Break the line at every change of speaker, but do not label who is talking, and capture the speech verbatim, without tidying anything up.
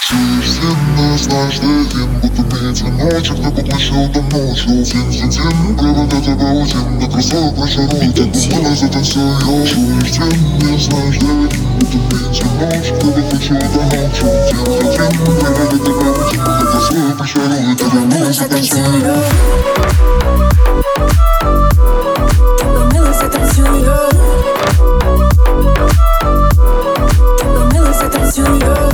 Совершенно знаешь, где один, будто мне звоночек, ты поглощал там ночью. День за днем, провода тебя один, до красоты пришарую, ты думала, затанцую. Совершенно знаешь, где один, будто мне звоночек, ты поглощал там ночью. День за днем, провода тебя один, до красоты пришарую, ты думала, затанцую.
Танцую.